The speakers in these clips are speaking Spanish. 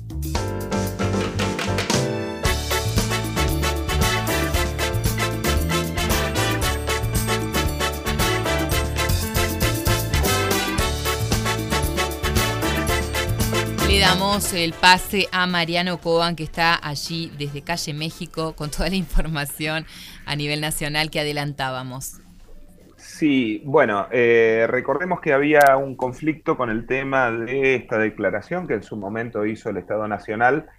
Le damos el pase a Mariano Cobán, que está allí desde Calle México con toda la información a nivel nacional que adelantábamos. Sí, bueno, recordemos que había un conflicto con el tema de esta declaración que en su momento hizo el Estado Nacional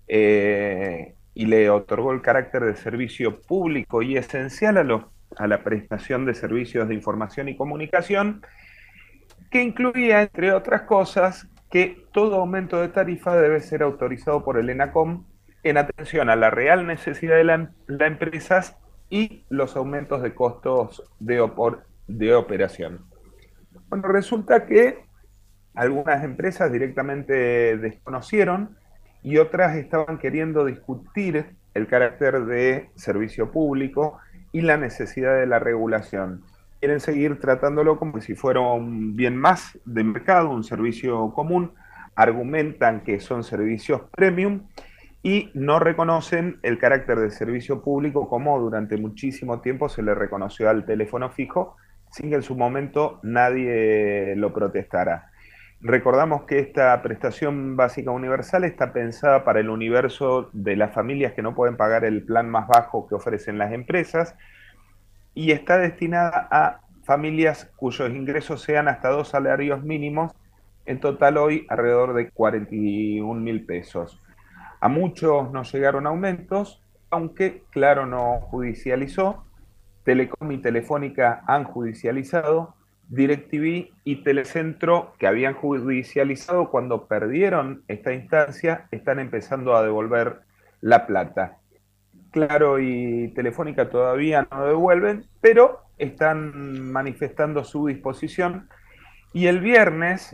y le otorgó el carácter de servicio público y esencial a la prestación de servicios de información y comunicación, que incluía, entre otras cosas, que todo aumento de tarifa debe ser autorizado por el ENACOM en atención a la real necesidad de la empresa y los aumentos de costos de operación. Bueno, resulta que algunas empresas directamente desconocieron y otras estaban queriendo discutir el carácter de servicio público y la necesidad de la regulación. Quieren seguir tratándolo como si fuera un bien más de mercado, un servicio común, argumentan que son servicios premium y no reconocen el carácter de servicio público como durante muchísimo tiempo se le reconoció al teléfono fijo, sin que en su momento nadie lo protestara. Recordamos que esta prestación básica universal está pensada para el universo de las familias que no pueden pagar el plan más bajo que ofrecen las empresas, y está destinada a familias cuyos ingresos sean hasta 2 salarios mínimos, en total hoy alrededor de 41.000 pesos. A muchos nos llegaron aumentos, aunque Claro no judicializó, Telecom y Telefónica han judicializado, DirecTV y Telecentro, que habían judicializado cuando perdieron esta instancia, están empezando a devolver la plata. Claro y Telefónica todavía no devuelven, pero están manifestando su disposición. Y el viernes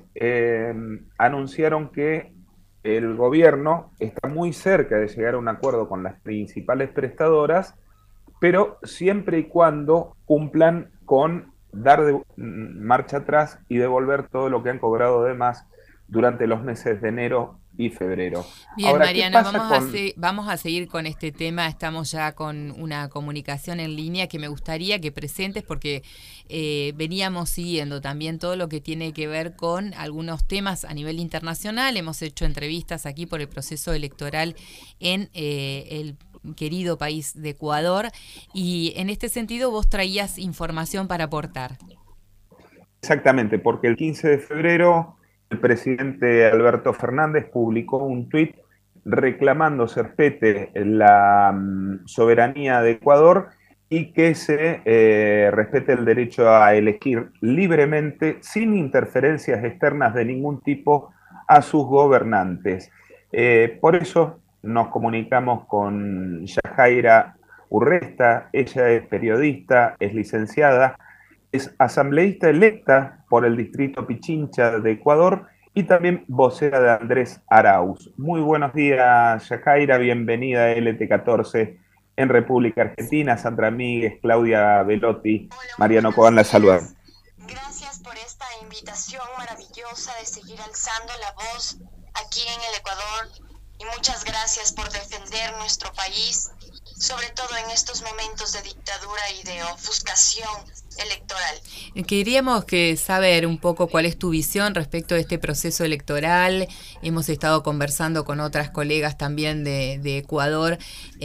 anunciaron que el gobierno está muy cerca de llegar a un acuerdo con las principales prestadoras, pero siempre y cuando cumplan con dar marcha atrás y devolver todo lo que han cobrado de más durante los meses de enero y febrero. Bien, ahora, Mariano, vamos a seguir con este tema. Estamos ya con una comunicación en línea que me gustaría que presentes porque veníamos siguiendo también todo lo que tiene que ver con algunos temas a nivel internacional. Hemos hecho entrevistas aquí por el proceso electoral en el querido país de Ecuador y en este sentido vos traías información para aportar. Exactamente, porque el 15 de febrero el presidente Alberto Fernández publicó un tuit reclamando se respete la soberanía de Ecuador y que se respete el derecho a elegir libremente, sin interferencias externas de ningún tipo, a sus gobernantes. Por eso nos comunicamos con Yajaira Urresta, ella es periodista, es licenciada, es asambleísta electa por el distrito Pichincha de Ecuador y también vocera de Andrés Arauz. Muy buenos días, Yajaira, bienvenida a LT14 en República Argentina. Sandra Míguez, Claudia Velotti, Mariano Cobán la saludan. Gracias por esta invitación maravillosa de seguir alzando la voz aquí en el Ecuador y muchas gracias por defender nuestro país, sobre todo en estos momentos de dictadura y de ofuscación electoral. Queríamos saber un poco cuál es tu visión respecto a este proceso electoral. Hemos estado conversando con otras colegas también de Ecuador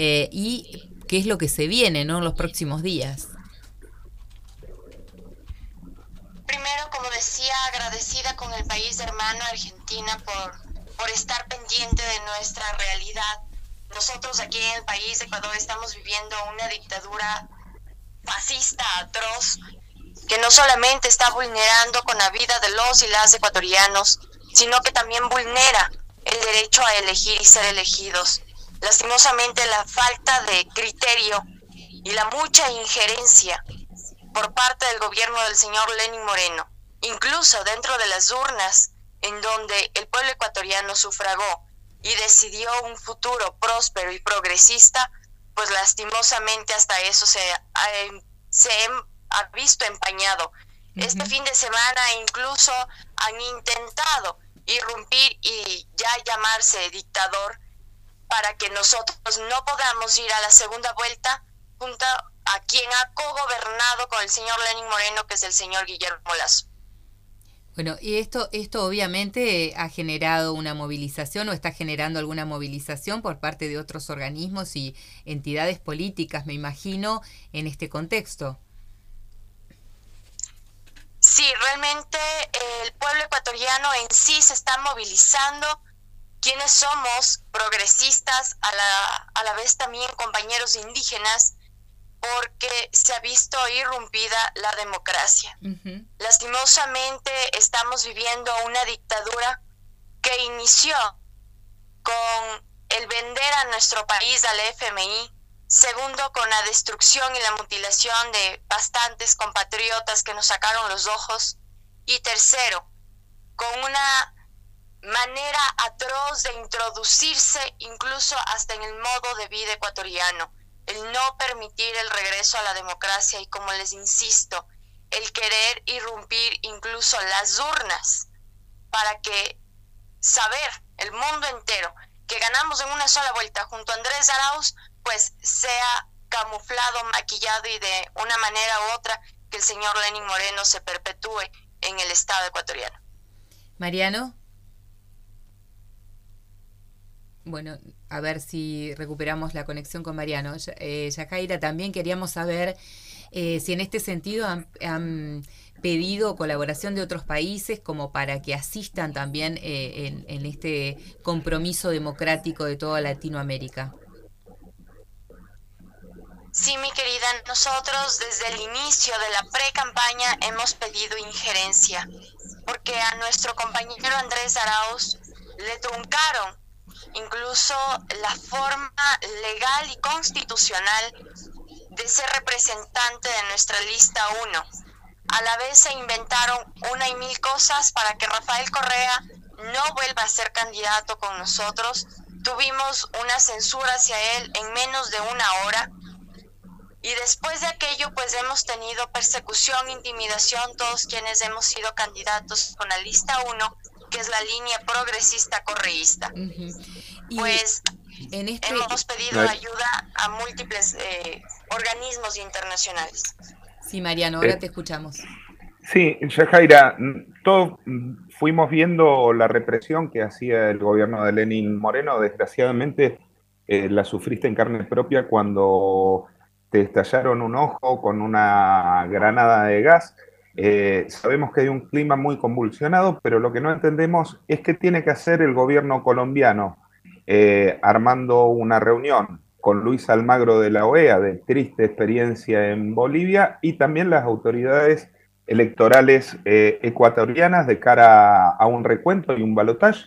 y qué es lo que se viene, ¿no?, en los próximos días. Primero, como decía, agradecida con el país hermano Argentina por estar pendiente de nuestra realidad. Nosotros aquí en el país de Ecuador estamos viviendo una dictadura fascista, atroz, que no solamente está vulnerando con la vida de los y las ecuatorianos, sino que también vulnera el derecho a elegir y ser elegidos. Lastimosamente, la falta de criterio y la mucha injerencia por parte del gobierno del señor Lenín Moreno, incluso dentro de las urnas en donde el pueblo ecuatoriano sufragó y decidió un futuro próspero y progresista, pues lastimosamente hasta eso se ha visto empañado. Este fin de semana incluso han intentado irrumpir y ya llamarse dictador para que nosotros no podamos ir a la segunda vuelta junto a quien ha cogobernado con el señor Lenín Moreno, que es el señor Guillermo Lasso. Bueno, y esto obviamente ha generado una movilización o está generando alguna movilización por parte de otros organismos y entidades políticas, me imagino, en este contexto. Sí, realmente el pueblo ecuatoriano en sí se está movilizando. Quienes somos progresistas, a la vez también compañeros indígenas, porque se ha visto irrumpida la democracia. Uh-huh. Lastimosamente estamos viviendo una dictadura que inició con el vender a nuestro país al FMI, segundo con la destrucción y la mutilación de bastantes compatriotas que nos sacaron los ojos, y tercero, con una manera atroz de introducirse incluso hasta en el modo de vida ecuatoriano, el no permitir el regreso a la democracia y, como les insisto, el querer irrumpir incluso las urnas para que saber el mundo entero que ganamos en una sola vuelta junto a Andrés Arauz, pues sea camuflado, maquillado y de una manera u otra que el señor Lenín Moreno se perpetúe en el Estado ecuatoriano. Mariano. Bueno, a ver si recuperamos la conexión con Mariano. Yajaira, también queríamos saber si en este sentido han pedido colaboración de otros países como para que asistan también en este compromiso democrático de toda Latinoamérica. Sí, mi querida, nosotros desde el inicio de la pre-campaña hemos pedido injerencia, porque a nuestro compañero Andrés Arauz le truncaron incluso la forma legal y constitucional de ser representante de nuestra lista 1. A la vez se inventaron una y mil cosas para que Rafael Correa no vuelva a ser candidato con nosotros. Tuvimos una censura hacia él en menos de una hora. Y después de aquello, pues hemos tenido persecución, intimidación, todos quienes hemos sido candidatos con la lista 1, que es la línea progresista correísta. Uh-huh. Pues hemos pedido ayuda a múltiples organismos internacionales. Sí, Mariano, ahora te escuchamos. Sí, Yajaira, todos fuimos viendo la represión que hacía el gobierno de Lenín Moreno. Desgraciadamente la sufriste en carne propia cuando te estallaron un ojo con una granada de gas. Sabemos que hay un clima muy convulsionado, pero lo que no entendemos es qué tiene que hacer el gobierno colombiano armando una reunión con Luis Almagro de la OEA de triste experiencia en Bolivia y también las autoridades electorales ecuatorianas de cara a un recuento y un balotaje.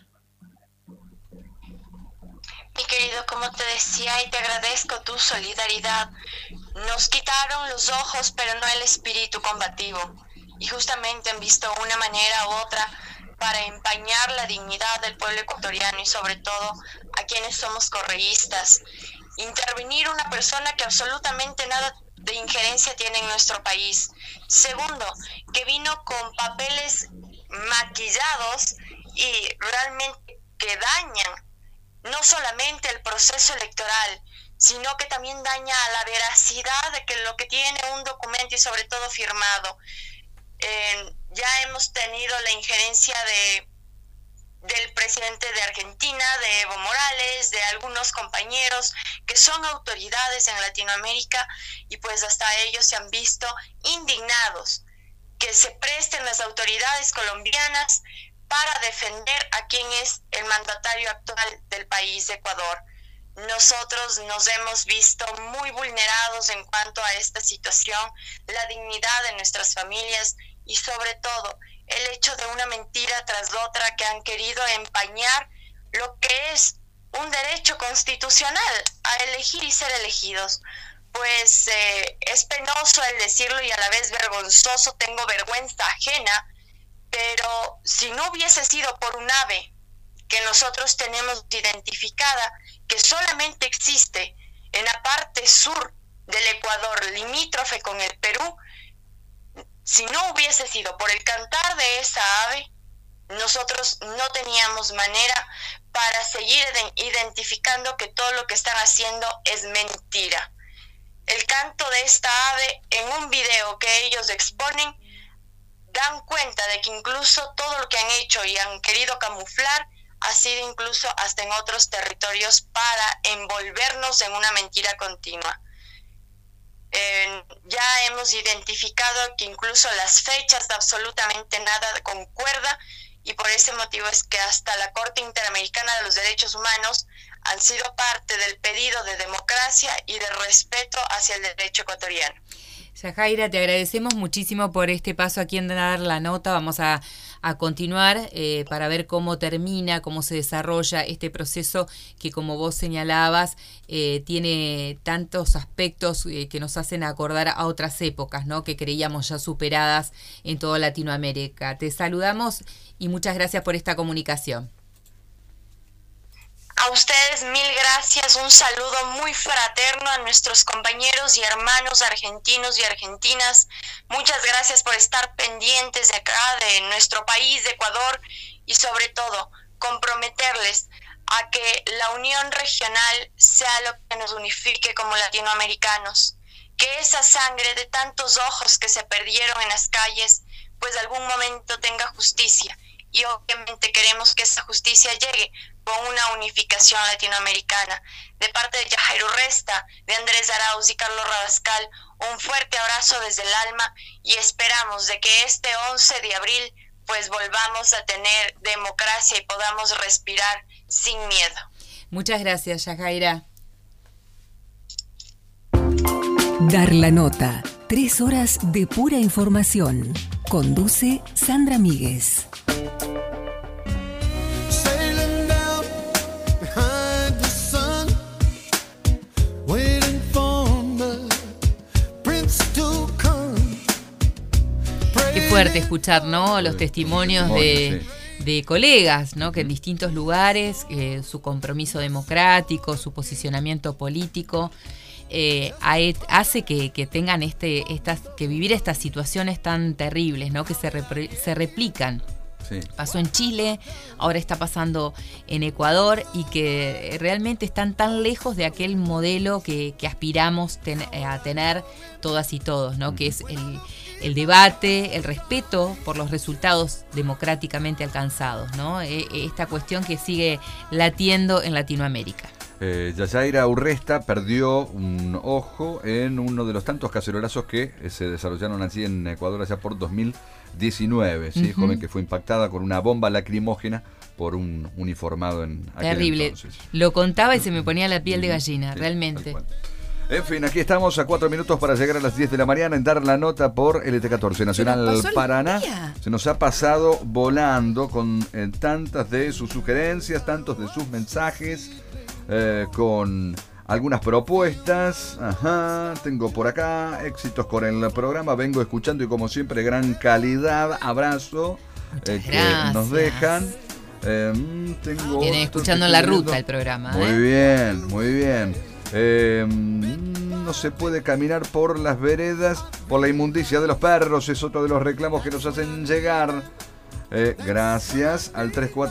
Mi querido, como te decía, y te agradezco tu solidaridad, nos quitaron los ojos, pero no el espíritu combativo. Y justamente han visto una manera u otra para empañar la dignidad del pueblo ecuatoriano y sobre todo a quienes somos correístas. Intervenir una persona que absolutamente nada de injerencia tiene en nuestro país. Segundo, que vino con papeles maquillados y realmente que dañan no solamente el proceso electoral, sino que también daña a la veracidad de que lo que tiene un documento y sobre todo firmado. Ya hemos tenido la injerencia del presidente de Argentina, de Evo Morales, de algunos compañeros que son autoridades en Latinoamérica y pues hasta ellos se han visto indignados que se presten las autoridades colombianas para defender a quien es el mandatario actual del país, Ecuador. Nosotros nos hemos visto muy vulnerados en cuanto a esta situación, la dignidad de nuestras familias y sobre todo el hecho de una mentira tras otra que han querido empañar lo que es un derecho constitucional a elegir y ser elegidos. Pues es penoso el decirlo y a la vez vergonzoso, tengo vergüenza ajena, pero si no hubiese sido por un ave que nosotros tenemos identificada, que solamente existe en la parte sur del Ecuador, limítrofe con el Perú, si no hubiese sido por el cantar de esa ave, nosotros no teníamos manera para seguir identificando que todo lo que están haciendo es mentira. El canto de esta ave en un video que ellos exponen dan cuenta de que incluso todo lo que han hecho y han querido camuflar ha sido incluso hasta en otros territorios para envolvernos en una mentira continua. Ya hemos identificado que incluso las fechas absolutamente nada concuerda, y por ese motivo es que hasta la Corte Interamericana de los Derechos Humanos han sido parte del pedido de democracia y de respeto hacia el derecho ecuatoriano. Yajaira, te agradecemos muchísimo por este paso aquí en Dar la Nota. Vamos a continuar para ver cómo termina, cómo se desarrolla este proceso que, como vos señalabas, tiene tantos aspectos que nos hacen acordar a otras épocas, ¿no?, que creíamos ya superadas en toda Latinoamérica. Te saludamos y muchas gracias por esta comunicación. A ustedes mil gracias, un saludo muy fraterno a nuestros compañeros y hermanos argentinos y argentinas. Muchas gracias por estar pendientes de acá, de nuestro país, de Ecuador, y sobre todo comprometerles a que la unión regional sea lo que nos unifique como latinoamericanos, que esa sangre de tantos ojos que se perdieron en las calles, pues de algún momento tenga justicia, y obviamente queremos que esa justicia llegue con una unificación latinoamericana. De parte de Yajaira Urresta, de Andrés Arauz y Carlos Rabascal, un fuerte abrazo desde el alma, y esperamos de que este 11 de abril pues volvamos a tener democracia y podamos respirar sin miedo. Muchas gracias, Yajaira. Dar la Nota. 3 horas de pura información. Conduce Sandra Míguez. Qué fuerte escuchar, ¿no?, los testimonios de colegas, ¿no?, que en distintos lugares su compromiso democrático, su posicionamiento político hace que tengan que vivir estas situaciones tan terribles, ¿no?, que se replican. Sí. Pasó en Chile, ahora está pasando en Ecuador, y que realmente están tan lejos de aquel modelo que aspiramos a tener todas y todos, ¿no?, que es el debate, el respeto por los resultados democráticamente alcanzados, ¿no? Esta cuestión que sigue latiendo en Latinoamérica. Yajaira Urresta perdió un ojo en uno de los tantos cacerolazos que se desarrollaron así en Ecuador allá por 2019, ¿sí? Joven que fue impactada con una bomba lacrimógena por un uniformado en aquel terrible. Entonces. Lo contaba y se me ponía la piel de gallina, sí, realmente. En fin, aquí estamos a 4 minutos para llegar a las 10 de la mañana en Dar la Nota por LT14 Nacional Paraná. Se nos ha pasado volando con tantas de sus sugerencias, tantos de sus mensajes, con algunas propuestas. Tengo por acá éxitos con el programa, vengo escuchando y como siempre gran calidad, abrazo que nos dejan. Vienen escuchando en la ruta el programa. Muy bien, muy bien. No se puede caminar por las veredas por la inmundicia de los perros, es otro de los reclamos que nos hacen llegar. Gracias al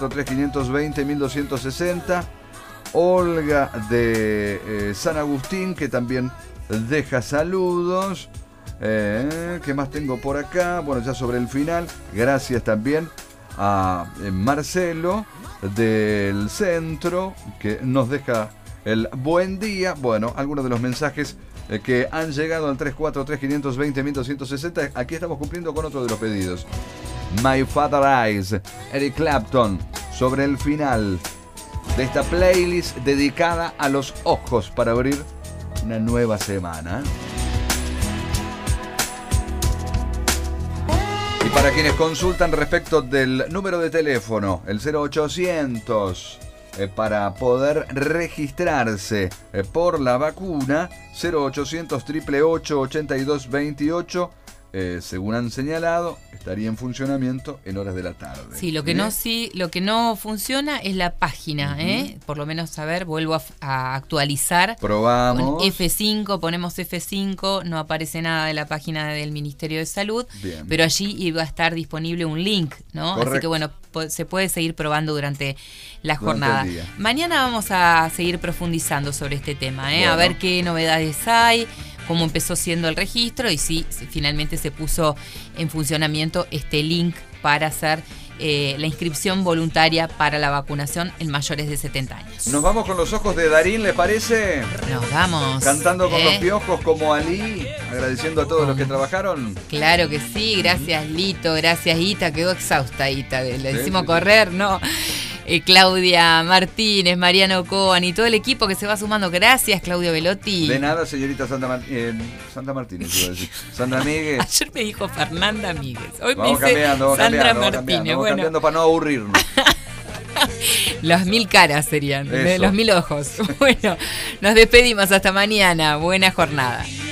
343-520-1260. Olga de San Agustín, que también deja saludos. ¿Qué más tengo por acá? Bueno, ya sobre el final. Gracias también a Marcelo del centro, que nos deja el buen día. Bueno, algunos de los mensajes que han llegado al 343-520-1260. Aquí estamos cumpliendo con otro de los pedidos. My Father Eyes, Eric Clapton, sobre el final de esta playlist dedicada a los ojos para abrir una nueva semana. Y para quienes consultan respecto del número de teléfono, el 0800, para poder registrarse por la vacuna, 0800 888 8228, según han señalado, estaría en funcionamiento en horas de la tarde. Sí, lo que no funciona es la página, por lo menos, a ver, vuelvo a actualizar. Probamos. Con F5, ponemos F5, no aparece nada de la página del Ministerio de Salud, Bien. pero allí iba a estar disponible un link, ¿no? Correcto. Así que bueno, se puede seguir probando durante la Durante jornada. el día. Mañana vamos a seguir profundizando sobre este tema, Bueno. a ver qué novedades hay, cómo empezó siendo el registro y si finalmente se puso en funcionamiento este link para hacer la inscripción voluntaria para la vacunación en mayores de 70 años. Nos vamos con los ojos de Darín, ¿les parece? Nos vamos. Cantando con los piojos como Ali, agradeciendo a todos los que trabajaron. Claro que sí, gracias Lito, gracias Ita, quedó exhausta Ita, le decimos sí. correr, ¿no? Claudia Martínez, Mariano Coan y todo el equipo que se va sumando. Gracias, Claudio Velotti. De nada, señorita Santa Martínez, iba a decir. Sandra Míguez. Ayer me dijo Fernanda Míguez. Hoy Vamos me dice cambiando, Sandra vamos Martínez. Bueno, cambiando para no aburrirnos. las 1000 caras serían, Eso. los 1000 ojos. Bueno, nos despedimos hasta mañana. Buena jornada.